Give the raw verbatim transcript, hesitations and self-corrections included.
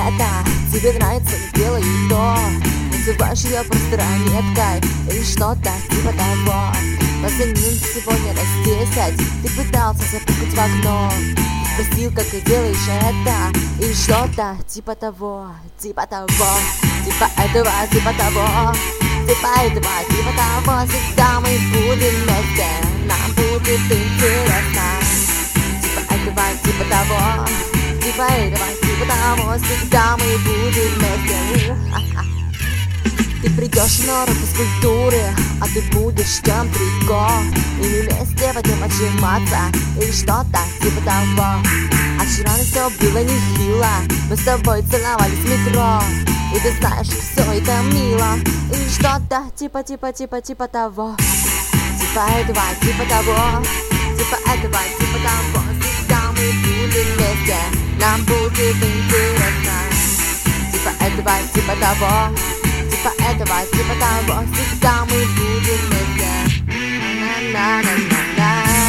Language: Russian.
это тебе нравится, сделай то. Называешь ее просто ранеткой или что-то типа того. Позвонил сегодня раз десять, ты пытался запустить в окно. Спросил, как ты делаешь это, или что-то типа того, типа того, типа этого, типа того, типа этого, типа того. Всегда мы будем вместе, нам будет интересно. Типа этого, типа того, типа этого, типа того. Всегда мы будем вместе. Ты придешь на урок физкультуры, а ты будешь тем трико. И мы вместе пойдем отжиматься или что-то типа того. А вчера на все было нехило, мы с тобой целовались в метро. И ты знаешь, все это мило или что-то типа типа типа типа того. Типа этого, типа того, типа этого, типа того. Всегда мы будем вместе, нам будет интересно. Типа этого, типа того, типа этого, типа того. Всегда мы будем вместе. На-на-на-на-на.